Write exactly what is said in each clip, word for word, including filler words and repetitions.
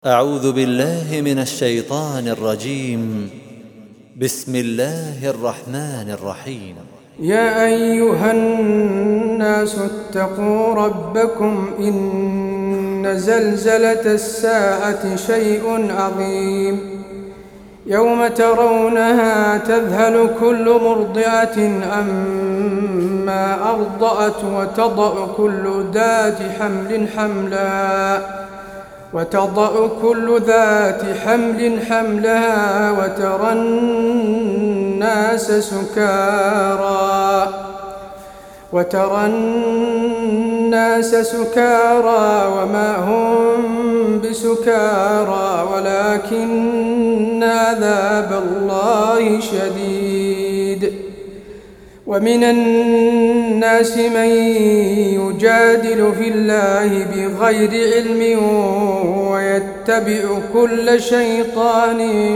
أعوذ بالله من الشيطان الرجيم. بسم الله الرحمن الرحيم. يا أيها الناس اتقوا ربكم إن زلزلة الساعة شيء عظيم يوم ترونها تذهل كل مرضعة عما أرضعت وتضع كل ذات حمل حملها وتضع كل ذات حمل حملها وترى الناس سكارى وترى الناس سكارى وما هم بسكارى ولكن عذاب الله شديد. ومن الناس من يجادل في الله بغير علم ويتبع كل شيطان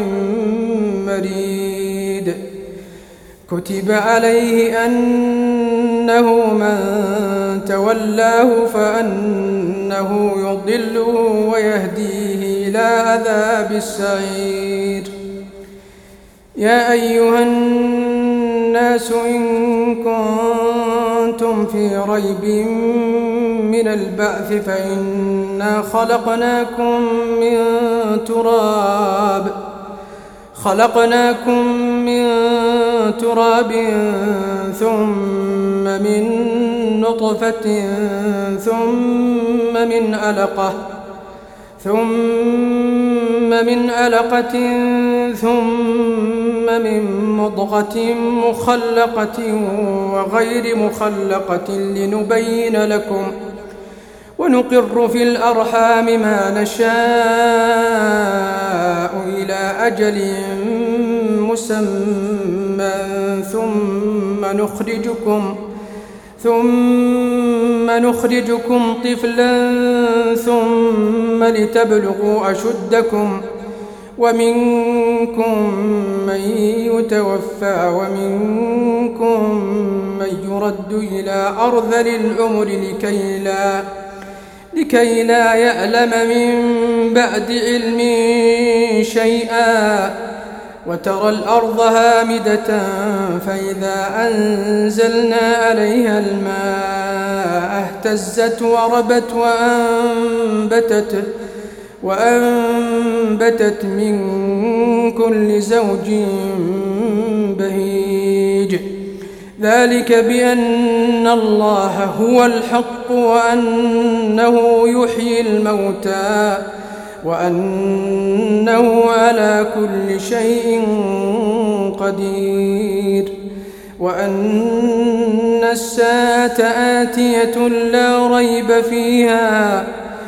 مريد. كتب عليه أنه من تولاه فأنه يضله ويهديه إلى عذاب السعير. يا أيها الناس إن كنتم في ريب من البعث فإنا خلقناكم من تراب خلقناكم من تراب ثم من نطفة ثم من علقة ثم من علقة ثم من مضغة مخلقة وغير مخلقة لنبين لكم ونقر في الأرحام ما نشاء إلى أجل مسمى ثم نخرجكم ثم نخرجكم طفلا ثم لتبلغوا أشدكم ومنكم من يتوفى ومنكم من يرد إلى أرذل العمر لكي لا لكي لا يعلم من بعد علم شيئا. وترى الأرض هامدة فإذا أنزلنا عليها الماء اهتزت وربت وأنبتت وأنبتت من كل زوج بهيج. ذلك بأن الله هو الحق وأنه يحيي الموتى وأنه على كل شيء قدير وأن الساعة آتية لا ريب فيها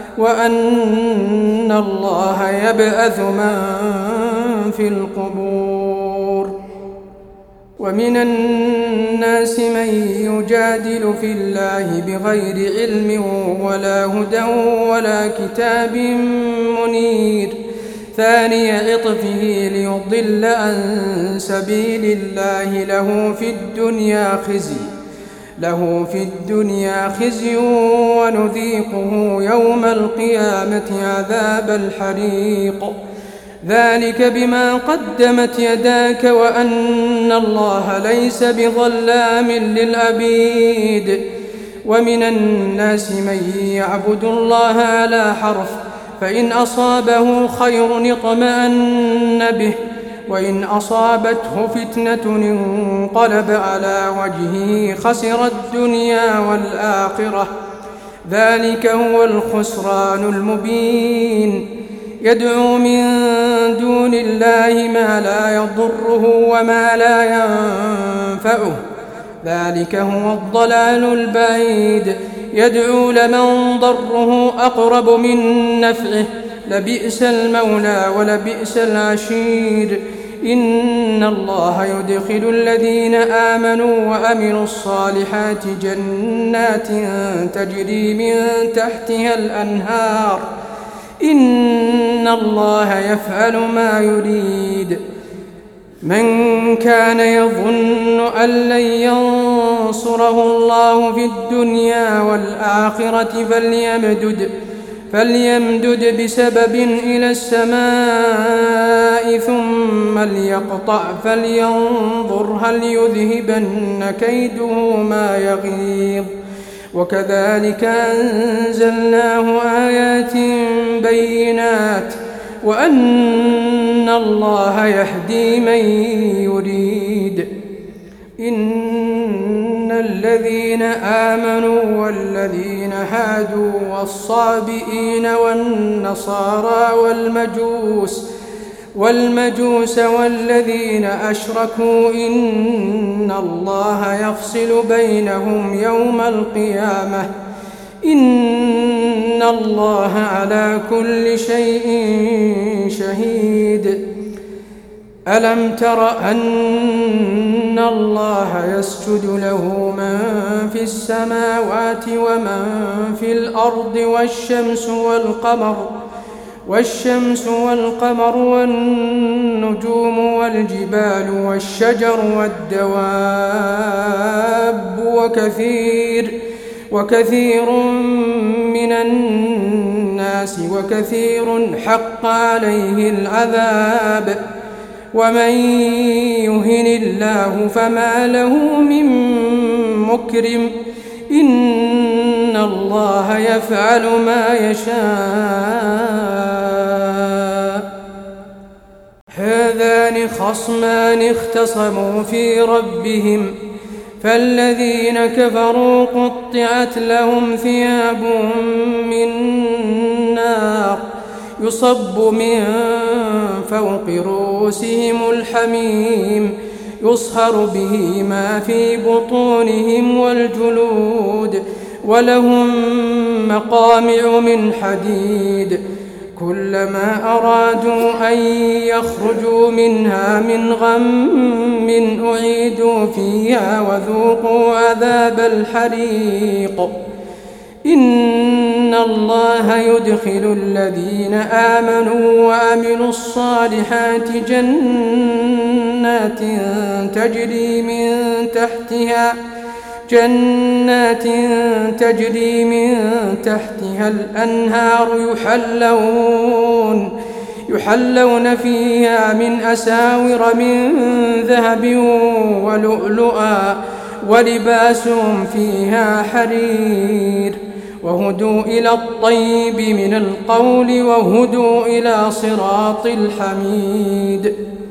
وأن الله يبعث من في القبور. ومن الناس من يجادل في الله بغير علم ولا هدى ولا كتاب منير ثاني عطفه ليضل عن سبيل الله له في الدنيا خزي له في الدنيا خزي ونذيقه يوم القيامة عذاب الحريق. ذلك بما قدمت يداك وأن الله ليس بظلام للعبيد. ومن الناس من يعبد الله على حرف فإن أصابه خير اطمأن به وإن أصابته فتنة انقلب على وجهه خسر الدنيا والآخرة. ذلك هو الخسران المبين. يدعو من دون الله ما لا يضره وما لا ينفعه ذلك هو الضلال البعيد. يدعو لمن ضره أقرب من نفعه لبئس المولى ولبئس العشير. إن الله يدخل الذين آمنوا وأمنوا الصالحات جنات تجري من تحتها الأنهار. إن الله يفعل ما يريد. من كان يظن أن لن ينصره الله في الدنيا والآخرة فليمدد فليمدد بسبب إلى السماء ثم ليقطع فلينظر هل يذهبن كيده ما يغيظ. وكذلك أنزلناه آيات بينات وأن الله يهدي من يريد. إن الذين آمنوا والذين هادوا والصابئين والنصارى والمجوس والمجوس والذين أشركوا إن الله يفصل بينهم يوم القيامة إن الله على كل شيء شهيد. ألم تر أن الله يسجد له من في السماوات ومن في الأرض والشمس والقمر والشمس والقمر والنجوم والجبال والشجر والدواب وكثير وكثير من الناس وكثير حق عليه العذاب ومن يهن الله فما له من مكرم إن الله يفعل ما يشاء. هذان خصمان اختصموا في ربهم فالذين كفروا قطعت لهم ثياب من نار يصب من فوق رؤوسهم الحميم يصهر به ما في بطونهم والجلود ولهم مقامع من حديد كلما أرادوا أن يخرجوا منها من غم أعيدوا فيها وذوقوا عذاب الحريق. إن الله يدخل الذين آمنوا وعملوا الصالحات جنات تجري من تحتها جنات تجري من تحتها الأنهار يحلون يحلون فيها من أساور من ذهب ولؤلؤا ولباسهم فيها حرير وهدوا إلى الطيب من القول وهدوا إلى صراط الحميد.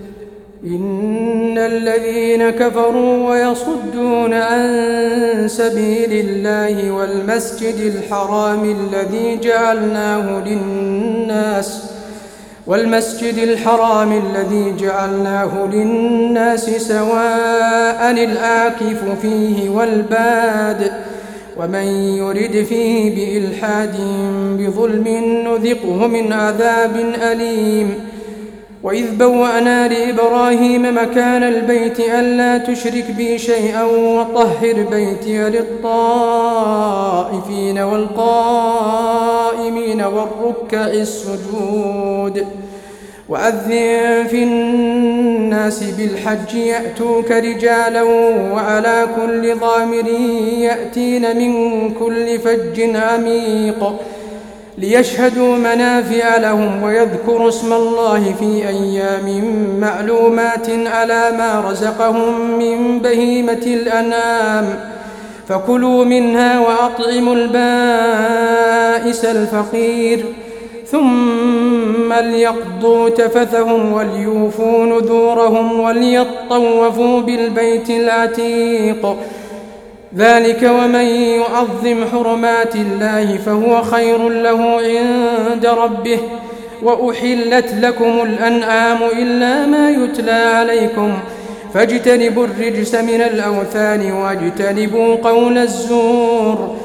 إن الذين كفروا ويصدون عن سبيل الله والمسجد الحرام الذي جعلناه للناس والمسجد الحرام الذي جعلناه للناس سواء العاكف فيه والباد ومن يرد فيه بإلحاد بظلم نذقه من عذاب أليم. وإذ بوأنا لإبراهيم مكان البيت ألا تشرك بي شيئا وطهر بيتي للطائفين والقائمين والركع السجود. وأذن في الناس بالحج يأتوك رجالا وعلى كل ضامر يأتين من كل فج عميق ليشهدوا منافع لهم ويذكروا اسم الله في أيام معلومات على ما رزقهم من بهيمة الأنعام فكلوا منها وأطعموا البائس الفقير ثم ليقضوا تفثهم وليوفوا نذورهم وليطوفوا بالبيت العتيق. ذلك ومن يعظم حرمات الله فهو خير له عند ربه. وأحلت لكم الأنعام إلا ما يتلى عليكم فاجتنبوا الرجس من الأوثان واجتنبوا قول الزور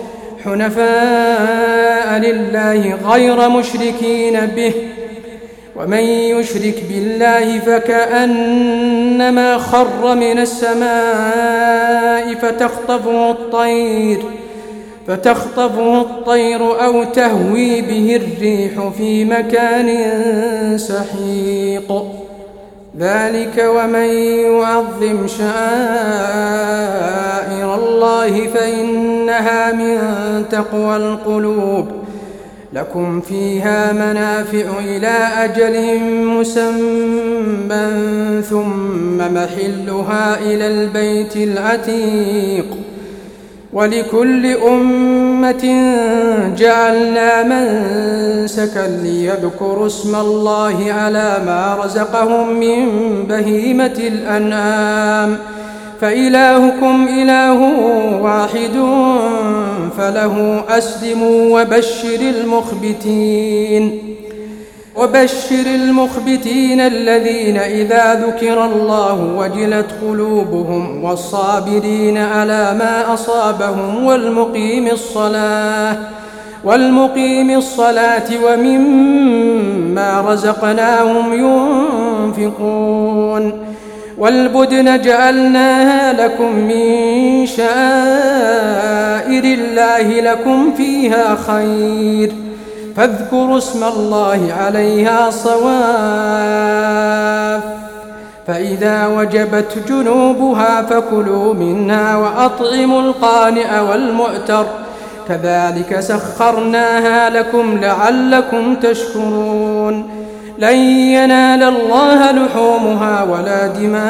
حنفاء لله غير مشركين به. ومن يشرك بالله فكأنما خر من السماء فتخطفه الطير فتخطفه الطير أو تهوي به الريح في مكان سحيق. ذلك ومن يعظم شعائر الله فإنها من تقوى القلوب. لكم فيها منافع إلى أجل مسمى ثم محلها إلى البيت العتيق. ولكل أمة جعلنا منسكا ليذكروا اسم الله على ما رزقهم من بهيمة الأنعام فإلهكم إله واحد فله أسلموا وبشر المخبتين وبشر المخبتين الذين إذا ذكر الله وجلت قلوبهم والصابرين على ما أصابهم والمقيم الصلاة والمقيم الصلاة ومما رزقناهم ينفقون. والبدن جعلناها لكم من شعائر الله لكم فيها خير فاذكروا اسم الله عليها صواف فإذا وجبت جنوبها فكلوا منها وأطعموا القانع والمعتر كذلك سخرناها لكم لعلكم تشكرون. لن ينال الله لحومها ولا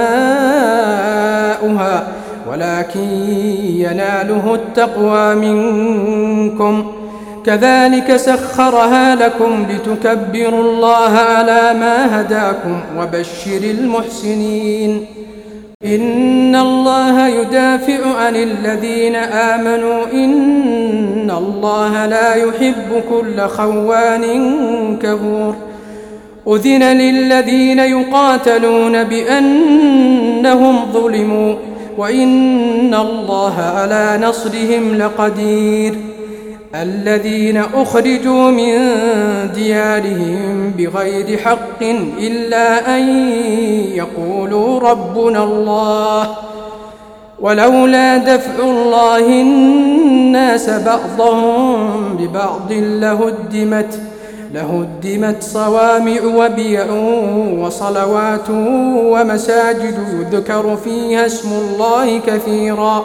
دماؤها ولكن يناله التقوى منكم كذلك سخرها لكم لتكبروا الله على ما هداكم وبشر المحسنين. إن الله يدافع عن الذين آمنوا إن الله لا يحب كل خوان كفور. أذن للذين يقاتلون بأنهم ظلموا وإن الله على نصرهم لقدير. الذين أخرجوا من ديارهم بغير حق إلا أن يقولوا ربنا الله ولولا دفع الله الناس بعضهم ببعض لهدمت لهدمت صوامع وبيع وصلوات ومساجد يذكر فيها اسم الله كثيرا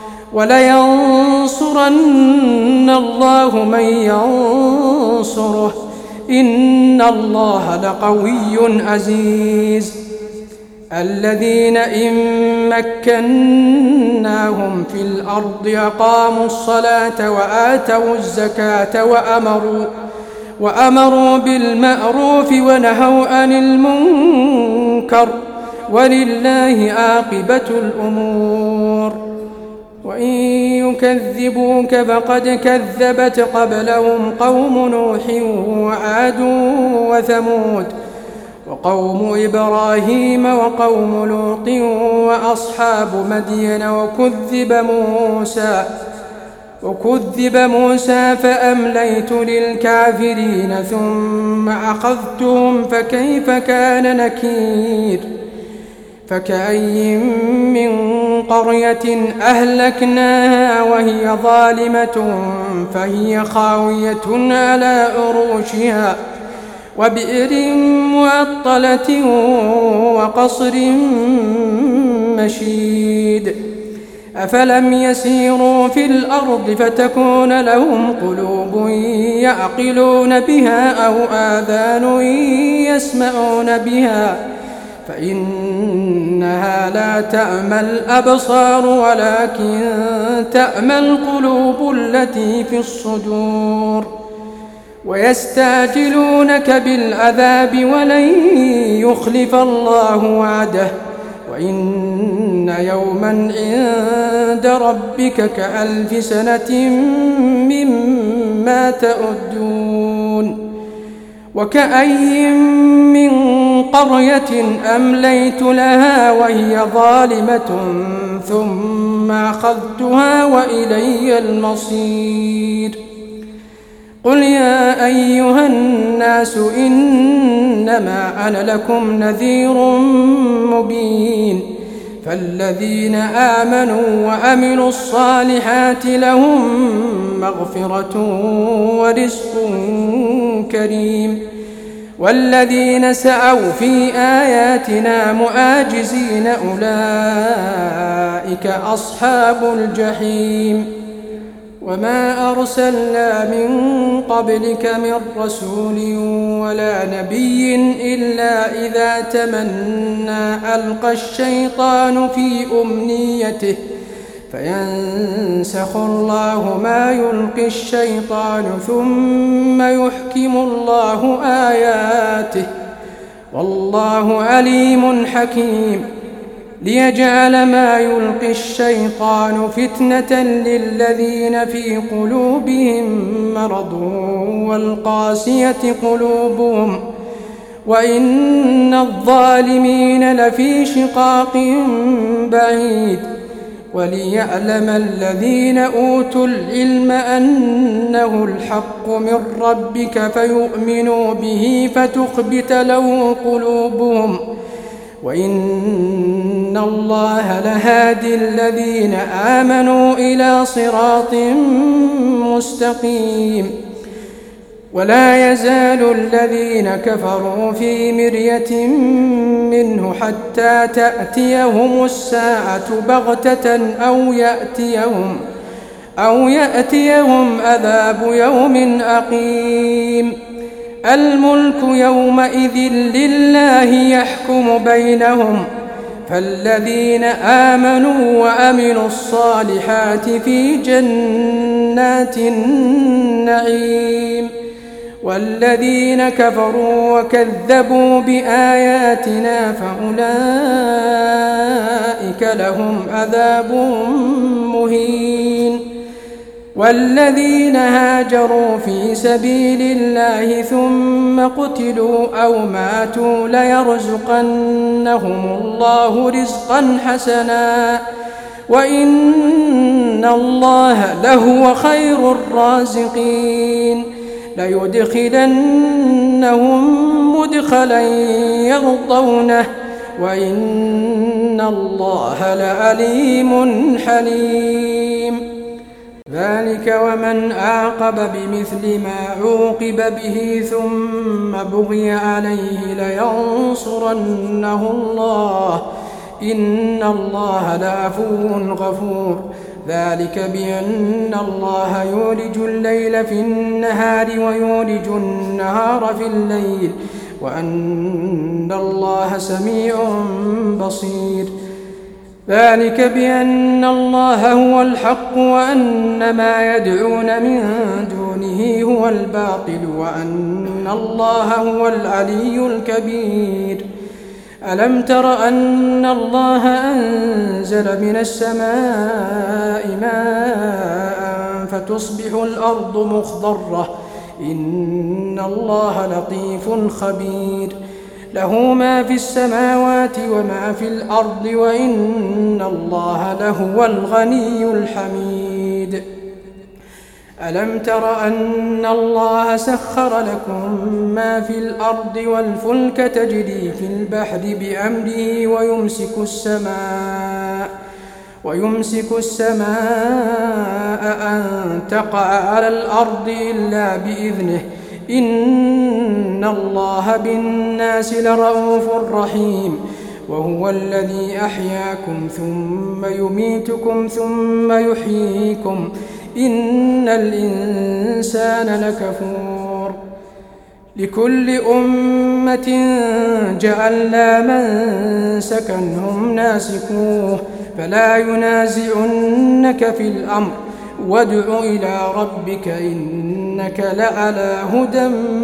ولينصرن الله من ينصره إن الله لقوي عزيز. الذين إن مكناهم في الأرض أقاموا الصلاة وآتوا الزكاة وأمروا وأمروا بالمعروف ونهوا عن المنكر ولله عاقبة الأمور. وإن يكذبوك فقد كذبت قبلهم قوم نوح وعاد وثمود وقوم إبراهيم وقوم لوط وأصحاب مدين وكذب موسى وكذب موسى فأمليت للكافرين ثم أخذتهم فكيف كان نكير. فكأي من قرية أهلكناها وهي ظالمة فهي خاوية على عروشها وبئر معطلة وقصر مشيد. أفلم يسيروا في الأرض فتكون لهم قلوب يعقلون بها أو آذان يسمعون بها فإنها لا تعمى الأبصار ولكن تعمى القلوب التي في الصدور. ويستعجلونك بالعذاب ولن يخلف الله وعده وإن يوما عند ربك كألف سنة مما تعدون. وكأي من قرية أمليت لها وهي ظالمة ثم أخذتها وإلي المصير. قل يا أيها الناس إنما أنا لكم نذير مبين. فالذين آمنوا وعملوا الصالحات لهم مغفرة ورزق كريم والذين سعوا في آياتنا معاجزين أولئك أصحاب الجحيم. وما أرسلنا من قبلك من رسول ولا نبي إلا إذا تمنى ألقى الشيطان في أمنيته فينسخ الله ما يلقي الشيطان ثم يحكم الله آياته والله عليم حكيم ليجعل ما يلقي الشيطان فتنة للذين في قلوبهم مرض والقاسية قلوبهم وإن الظالمين لفي شقاق بعيد وليعلم الذين أوتوا العلم أنه الحق من ربك فيؤمنوا به فتخبت له قلوبهم وإن الله لهادي الذين آمنوا إلى صراط مستقيم ولا يزال الذين كفروا في مرية منه حتى تأتيهم الساعة بغتة أو يأتيهم أو يأتيهم عذاب يوم أقيم الملك يومئذ لله يحكم بينهم فالذين آمنوا وعملوا الصالحات في جنات النعيم والذين كفروا وكذبوا بآياتنا فأولئك لهم عذاب مهين والذين هاجروا في سبيل الله ثم قتلوا أو ماتوا ليرزقنهم الله رزقا حسنا وإن الله لهو خير الرازقين ليدخلنهم مدخلا يرضونه وإن الله لعليم حليم ذلك ومن عاقب بمثل ما عوقب به ثم بغي عليه لينصرنه الله إن الله لعفو غفور ذلك بأن الله يولج الليل في النهار ويولج النهار في الليل وأن الله سميع بصير ذلك بأن الله هو الحق وأن ما يدعون من دونه هو الباطل وأن الله هو العلي الكبير ألم تر أن الله أنزل من السماء ماء فتصبح الأرض مخضرة إن الله لطيف خبير له ما في السماوات وما في الأرض وإن الله لهو الغني الحميد ألم تر أن الله سخر لكم ما في الأرض والفلك تجري في البحر بأمره ويمسك السماء ويمسك السماء أن تقع على الأرض إلا بإذنه إن الله بالناس لرؤوف رحيم وهو الذي أحياكم ثم يميتكم ثم يحييكم إن الإنسان لكفور لكل أمة جعلنا منسكا هم ناسكوه فلا ينازعنك في الأمر وادع إلى ربك إنك لعلى هدى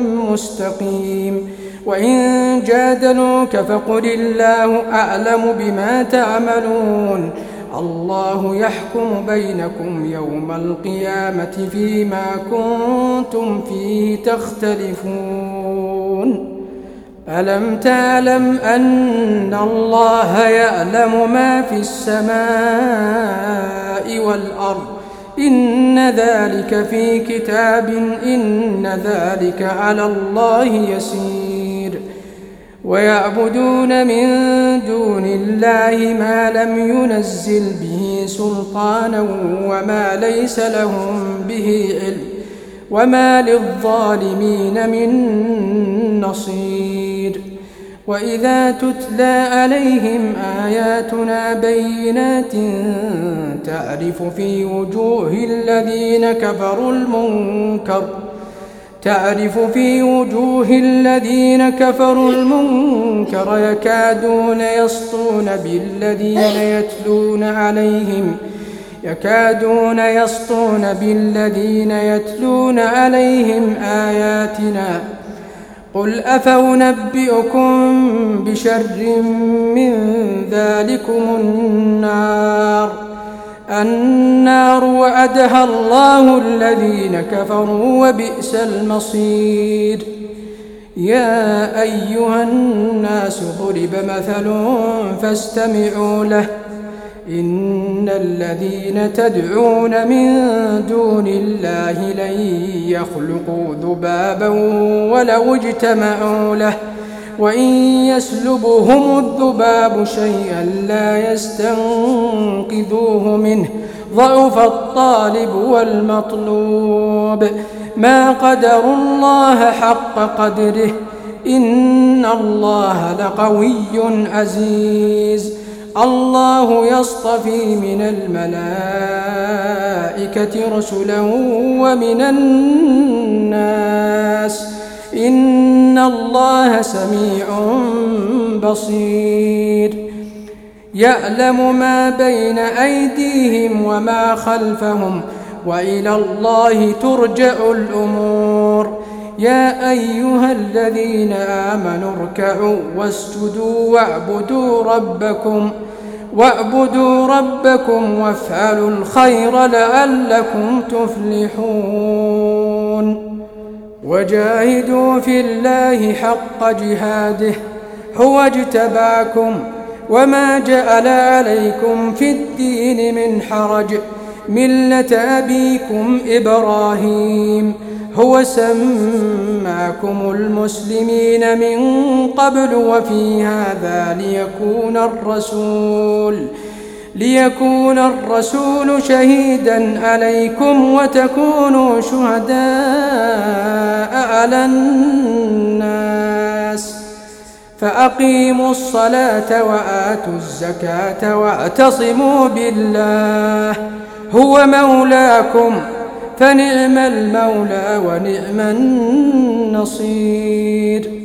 مستقيم وإن جادلوك فقل الله أعلم بما تعملون الله يحكم بينكم يوم القيامة فيما كنتم فيه تختلفون ألم تعلم أن الله يعلم ما في السماء والأرض إن ذلك في كتاب إن ذلك على الله يسير ويعبدون من دون الله ما لم ينزل به سلطانا وما ليس لهم به علم وما للظالمين من نصير وإذا تتلى عليهم آياتنا بينات تعرف في وجوه الذين كفروا المنكر تعرف في وجوه الذين كفروا المنكر يكادون يسطون بالذين يتلون عليهم يكادون يسطون بالذين يتلون عليهم آياتنا قل أفأنبئكم بشر من ذلكم النار النار وعدها الله الذين كفروا وبئس المصير يا أيها الناس ضرب مثل فاستمعوا له إن الذين تدعون من دون الله لن يخلقوا ذبابا ولو اجتمعوا له وإن يسلبهم الذباب شيئا لا يستنقذوه منه ضعف الطالب والمطلوب ما قدروا الله حق قدره إن الله لقوي عزيز الله يصطفي من الملائكة رسلا ومن الناس إن الله سميع بصير يعلم ما بين أيديهم وما خلفهم وإلى الله ترجع الأمور يا أيها الذين آمنوا اركعوا واسجدوا واعبدوا ربكم واعبدوا ربكم وافعلوا الخير لعلكم تفلحون وجاهدوا في الله حق جهاده هو اجتباكم وما جعل عليكم في الدين من حرج ملة أبيكم إبراهيم هو سماكم المسلمين من قبل وفي هذا ليكون الرسول ليكون الرسول شهيدا عليكم وتكونوا شهداء على الناس فأقيموا الصلاة وآتوا الزكاة واعتصموا بالله هو مولاكم فنعم المولى ونعم النصير